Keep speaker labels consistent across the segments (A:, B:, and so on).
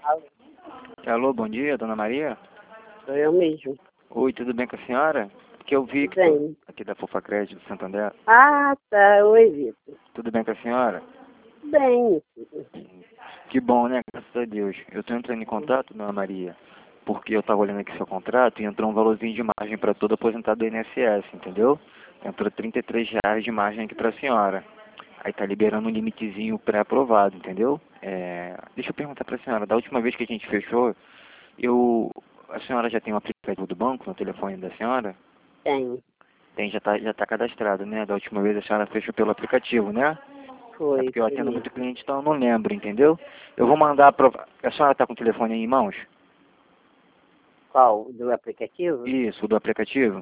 A: Alô, bom dia, dona Maria.
B: Sou eu mesmo.
A: Oi, tudo bem com a senhora? Que eu vi que
B: Bem.
A: aqui da Fofa Crédito, Santander.
B: Ah, tá. Oi, Vitor.
A: Tudo bem com a senhora?
B: Bem.
A: Que bom, né? Graças a Deus. Eu estou entrando em contato, dona Maria, porque eu estava olhando aqui seu contrato e entrou um valorzinho de margem para todo aposentado do INSS, entendeu? Entrou R$ 33 de margem aqui para a senhora. Aí tá liberando um limitezinho pré-aprovado, entendeu? Deixa eu perguntar para a senhora, da última vez que a gente fechou, a senhora já tem um aplicativo do banco no telefone da senhora?
B: Tenho.
A: Tem, já tá cadastrado, né? Da última vez a senhora fechou pelo aplicativo, né? É
B: Foi.
A: porque eu
B: Foi
A: atendo
B: mesmo.
A: muito cliente, então eu não lembro, entendeu? Eu vou mandar a senhora tá com o telefone aí em mãos?
B: Qual? Do aplicativo?
A: Isso, do aplicativo?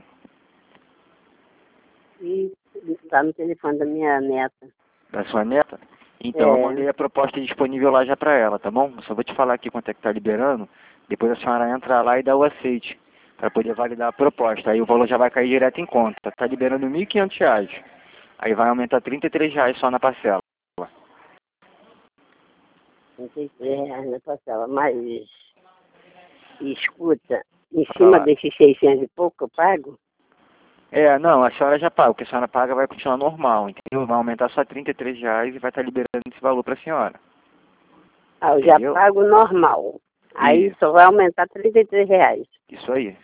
B: E tá no telefone da minha neta.
A: Da sua neta? Então, eu
B: É.
A: mandei a proposta disponível lá já pra ela, tá bom? Só vou te falar aqui quanto é que tá liberando, depois a senhora entra lá e dá o aceite, para poder validar a proposta. Aí o valor já vai cair direto em conta. Tá liberando R$ 1.500. Aí vai aumentar R$ 33 só na parcela.
B: R$ 33 na parcela. Mas, escuta, em
A: Pra
B: cima
A: falar.
B: desses 600 e pouco eu pago?
A: Não, a senhora já paga. O que a senhora paga vai continuar normal, entendeu? Vai aumentar só R$ 33 e vai estar liberando esse valor para a senhora.
B: Ah, eu já
A: Entendeu?
B: pago normal. Aí
A: Isso,
B: só vai aumentar R$ 33.
A: isso aí.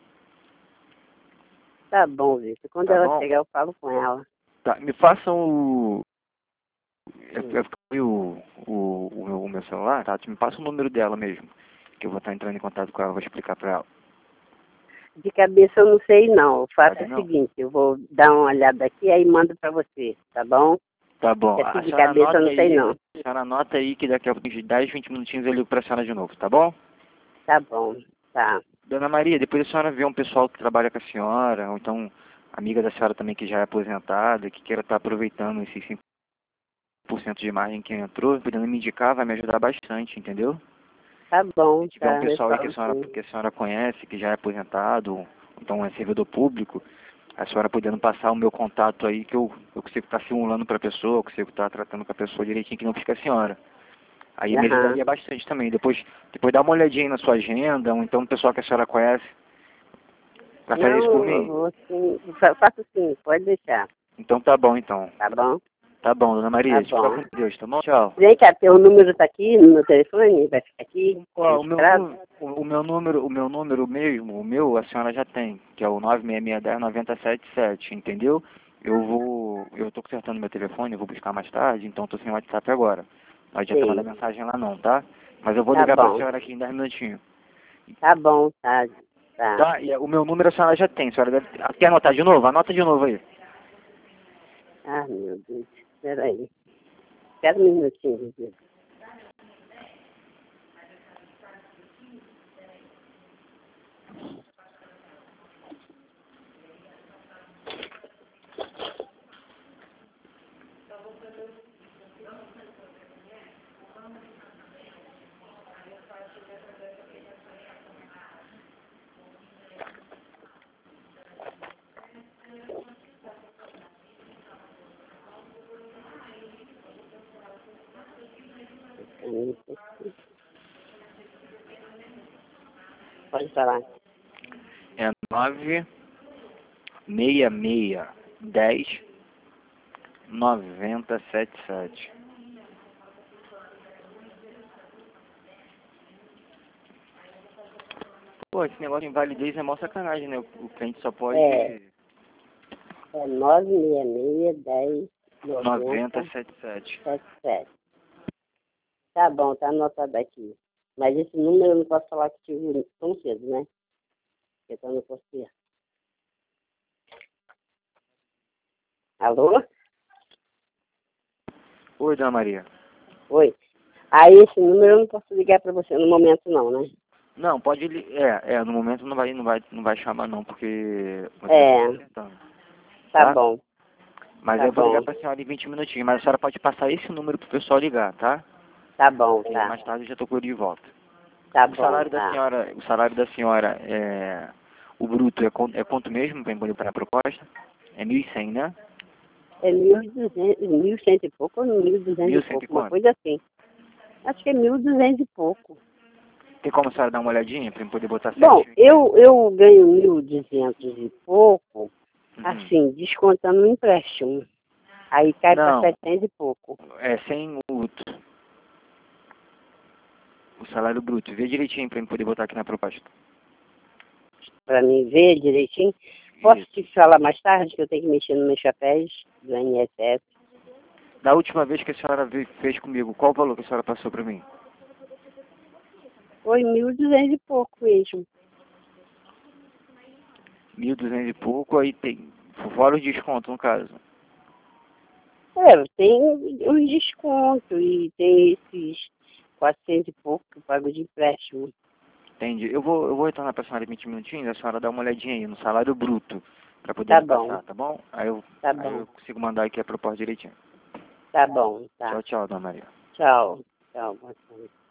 B: Tá bom, Vitor. Quando
A: Tá
B: ela
A: bom?
B: chegar, eu falo com ela.
A: Tá, me façam o.
B: Hum.
A: Eu vi o meu celular, tá? Me passa o número dela mesmo. Que eu vou estar entrando em contato com ela, vou explicar para ela.
B: De cabeça eu não sei não. Eu faço
A: Sabe
B: o
A: não?
B: seguinte, eu vou dar uma olhada aqui aí mando pra você, tá bom?
A: Tá bom.
B: Porque
A: A
B: de
A: senhora
B: cabeça eu
A: anota
B: não sei
A: aí.
B: não.
A: A senhora anota aí que daqui a uns 10, 20 minutinhos eu ligo pra senhora de novo, tá bom?
B: Tá bom, tá.
A: Dona Maria, depois a senhora vê um pessoal que trabalha com a senhora, ou então amiga da senhora também que já é aposentada, que queira estar aproveitando esses 5% de margem que entrou, podendo me indicar, vai me ajudar bastante, entendeu?
B: Tá bom,
A: Se tiver um
B: tá. Eu
A: pessoal aí
B: falo sim.
A: que a senhora conhece, que já é aposentado, ou então é servidor público, a senhora podendo passar o meu contato aí, que eu consigo estar simulando para a pessoa, eu consigo estar tratando com a pessoa direitinho, que não fica a senhora. Aí me
B: Aham.
A: ajudaria bastante também. Depois dá uma olhadinha aí na sua agenda, ou então no pessoal que a senhora conhece. Vai fazer isso por
B: Não, eu
A: mim?
B: vou sim. Faço sim, pode deixar.
A: Então tá bom, então.
B: Tá bom?
A: Tá bom, dona
B: Tá
A: Maria. Fica
B: bom.
A: com Deus, tá bom? Tchau.
B: Vem cá, teu número tá aqui no meu telefone? Vai ficar aqui
A: Ó,
B: registrado?
A: o meu número mesmo, o meu, a senhora já tem, que é o 96610-9077, entendeu? Eu tô consertando meu telefone, eu vou buscar mais tarde, então tô sem WhatsApp agora. Não adianta mandar
B: Sei.
A: mensagem lá não, tá? Mas eu vou
B: Tá
A: ligar pra
B: bom.
A: senhora aqui em 10 minutinhos.
B: Tá bom, tá. Tá.
A: Tá? E o meu número a senhora já tem, a senhora deve... Quer anotar de novo? Anota de novo aí.
B: Ah, meu Deus. Espera aí. Espera um minutinho, viu? Pode falar.
A: É 96610-9077. Pô, esse negócio de invalidez é mó sacanagem, né? O cliente só pode
B: É 966-10-9077.
A: 9077.
B: Tá bom, tá anotado aqui. Mas esse número eu não posso falar que tive tão cedo, né? Porque eu não posso ter. Alô?
A: Oi, dona Maria.
B: Oi. Aí esse número eu não posso ligar pra você no momento não, né?
A: Não, pode no momento não vai chamar não, porque você está
B: É,
A: acertando,
B: tá
A: tá?
B: bom,
A: Mas
B: tá
A: eu vou ligar
B: bom,
A: pra senhora em 20 minutinhos, mas a senhora pode passar esse número pro pessoal ligar, tá?
B: tá bom,
A: Aí
B: tá.
A: mais tarde eu já tô com ele de volta.
B: Tá
A: O
B: bom,
A: salário da
B: tá.
A: senhora, o bruto é quanto mesmo para poder para a proposta? É 1.100, né?
B: É 1.200, 1.100 e pouco ou 1.200 e
A: 1.100 e
B: pouco, uma
A: quanto?
B: coisa assim. Acho que é 1.200 e pouco.
A: Tem como a senhora dar uma olhadinha para eu poder botar
B: Bom,
A: certinho?
B: eu ganho 1.200 e pouco,
A: Uhum.
B: assim, descontando o empréstimo. Aí cai para
A: Não,
B: 700 e pouco.
A: é sem o salário bruto. Vê direitinho para eu poder botar aqui na proposta.
B: Para mim ver direitinho. Posso
A: Isso.
B: te falar mais tarde que eu tenho que mexer nos meus chapéus do INSS?
A: Da última vez que a senhora fez comigo, qual o valor que a senhora passou para mim?
B: Foi 1.200 e pouco mesmo.
A: 1.200 e pouco, aí tem fora o desconto, no caso.
B: Tem um desconto e tem esses 400 e pouco que eu pago de empréstimo.
A: Entendi. Eu vou retornar para a senhora em 20 minutinhos, a senhora dá uma olhadinha aí no salário bruto, para poder
B: Tá
A: me
B: bom,
A: passar, tá bom? Aí eu,
B: tá
A: aí eu
B: bom,
A: consigo mandar aqui a proposta direitinho.
B: tá bom, tá.
A: Tchau, tchau, dona Maria.
B: Tchau, tchau, boa tarde.